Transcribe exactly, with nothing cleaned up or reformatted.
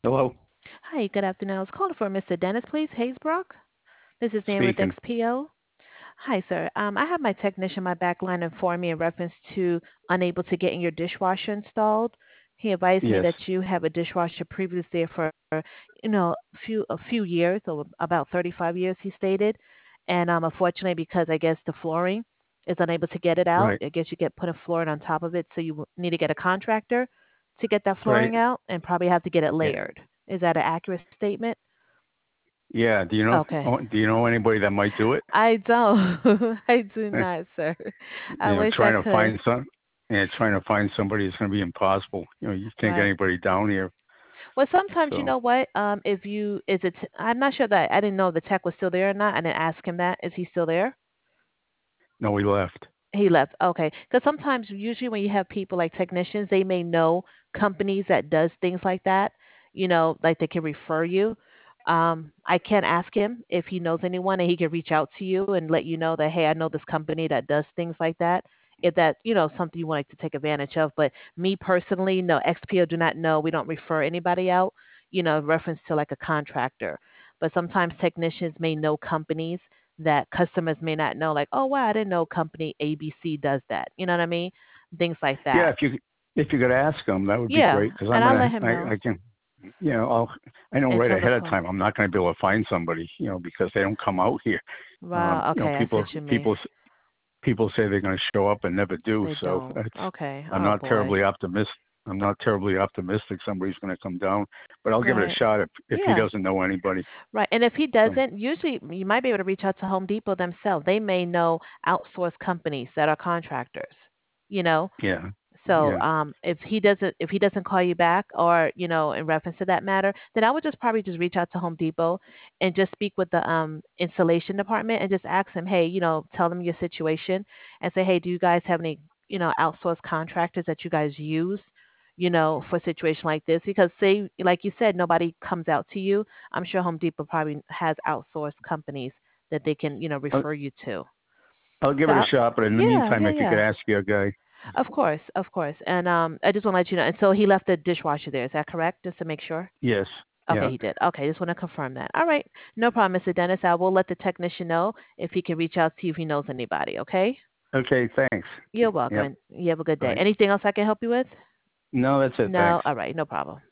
Hello, Hi, good afternoon. I was calling for Mister Dennis, please. Haysbrook. This is Dan with speaking. X P O. Hi, sir. Um, I have my technician, my backline, inform me in reference to unable to get in your dishwasher installed. He advised me Yes, that you have a dishwasher previously there for, you know, a few a few years, or about thirty-five years, he stated. And um, unfortunately, because I guess the flooring is unable to get it out, right, I guess you get put a flooring on top of it, so you w- need to get a contractor to get that right. flooring out, and probably have to get it Yeah, layered. Is that an accurate statement? yeah. Do you know? Okay. oh, Do you know anybody that might do it? I don't. I do not, sir. I You know, wish I trying to could. find some. Yeah, trying to find somebody is going to be impossible. You know, you can't get Right. anybody down here. Well, sometimes you So know what? Um, if you is it, I'm not sure that I didn't know the tech was still there or not. I didn't ask him that. Is he still there? no, we left. He left. Okay. Because sometimes, usually, when you have people like technicians, they may know companies that does things like that. You know, like they can refer you. Um, I can ask him if he knows anyone, and he can reach out to you and let you know that, hey, I know this company that does things like that. If that, you know, something you want to take advantage of. But me personally, no, X P O do not know. We don't refer anybody out. You know, in reference to like a contractor. But sometimes technicians may know companies that customers may not know, like, oh wow, I didn't know company A B C does that. You know what I mean? Things like Yeah, that. if you if you could ask them, that would be Yeah, great. Because I'm and I'll gonna, let him I, know I can, you know, I'll, I know right until the ahead of floor. time I'm not going to be able to find somebody. You know, because they don't come out here. Um, Wow. you know, Okay, I see people, what you mean. people, people say they're going to show up and never do. They So don't. it's, Okay. I'm Oh not boy. terribly optimistic. I'm not terribly optimistic somebody's going to come down, but I'll give it a Right. shot if if he Yeah. doesn't know anybody. Right. And if he So doesn't, usually you might be able to reach out to Home Depot themselves. They may know outsourced companies that are contractors. You know, yeah, so yeah. um, if he doesn't if he doesn't call you back, or you know, in reference to that matter, then I would just probably just reach out to Home Depot and just speak with the um, installation department and just ask them, hey, you know, tell them your situation and say, hey, do you guys have any, you know, outsourced contractors that you guys use, you know, for a situation like this? Because say, like you said, nobody comes out to you. I'm sure Home Depot probably has outsourced companies that they can, you know, I'll, refer you to. I'll give So it a I, shot, but in the yeah, meantime, yeah, if you could yeah. ask your guy, Of course, of course. And um, I just want to let you know. And so he left the dishwasher there. Is that correct? Just to make sure. yes, Okay, yeah, he did. Okay, just want to confirm that. All right, no problem, Mister Dennis. I will let the technician know if he can reach out to you if he knows anybody. Okay. okay, thanks. You're welcome, Yep, and you have a good day. bye. Anything else I can help you with? No, that's it. No. Thanks. All right, no problem.